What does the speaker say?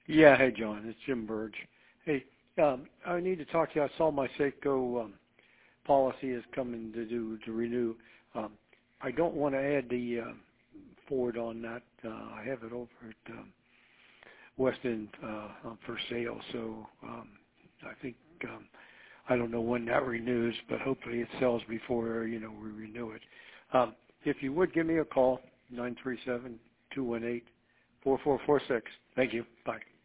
Yeah, hey John, it's Jim Burge. Hey, I need to talk to you. I saw my Seiko policy is coming to renew. Um, I don't want to add the Ford on that. I have it over at West End for sale, so I think I don't know when that renews, but hopefully it sells before we renew it. If you would give me a call, 937-218-4446. Thank you. Bye.